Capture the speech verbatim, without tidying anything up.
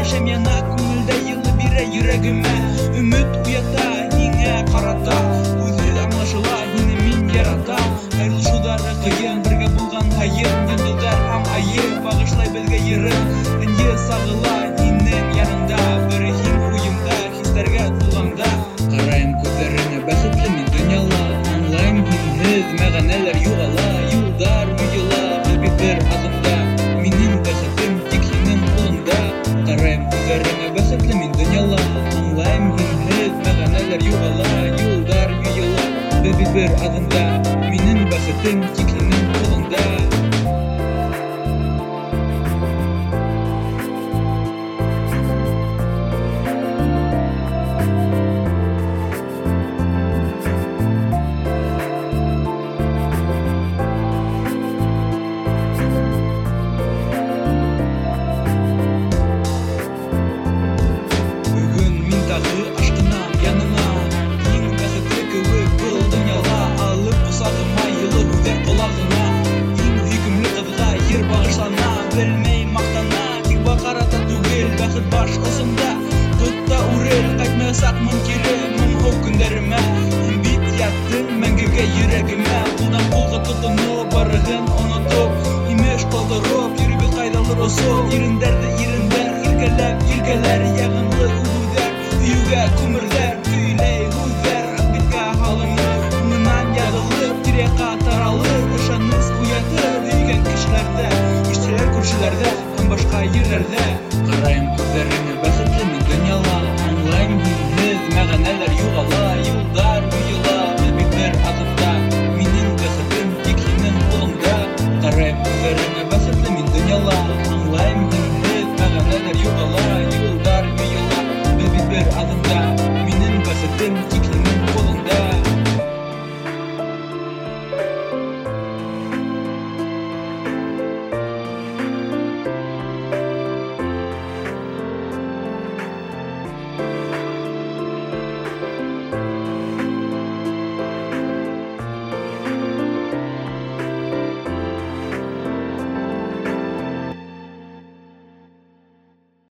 Шәм яна күңелдә йылы бирә йөрәгемә. Өмет уята һиңә карата, үзе аңлашыла һине мин яратам. Аерылышулары кыен, бергә булган хаен, йондызлар һәм айы багышлай безгә йырын. Инде сагыла һинең яныңда, бер һин уемда, хисләргә тулганда. Карайым күзләреңә бәхетле мин дөньяла, аңлайм һинһез мәгънәләр югала. Юлдар юела бик бер адымда, минем бәхетем тик һинең кулыңда. Карайым күзләреңә бәхетле мин дөньяла, аңлайм һинһез мәгънәләр югала. Юлдар юела бик бер адымда, минем бәхетем тик һинең кулыңда. Бүгін мин тағы ашкынам яныңа, иң бәхетле кебек был дөньяла. Алып кусагыма йылы үҙәр колагыңа, иң һөйкөмле кызга йыр багышлана. Белмәй мактана, тик бакарата түгел, бәхет баш осында.